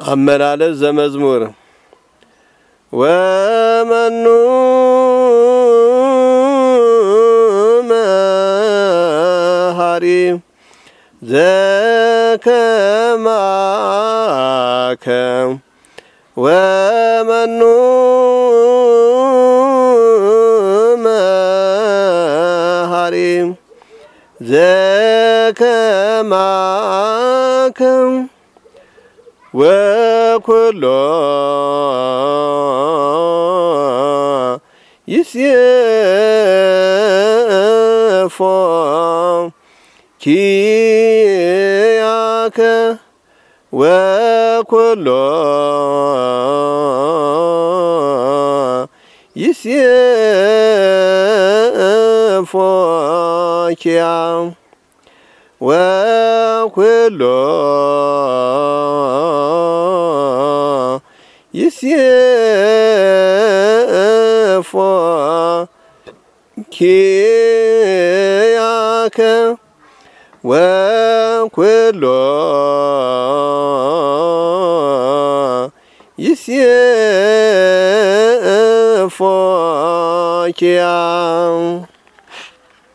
አመላለስ ዘመዝሙር ወመኑ መሃሪ ዘከማከ ወመኑ መሃሪ ዘከማከ ወኩሎ ይሴፎ ኪያከ ወኩሎ ይሴፎ ኪያ ወኩሎ ይሴፎ ኪያከ ወኩሎ ይሴፎ ኪያ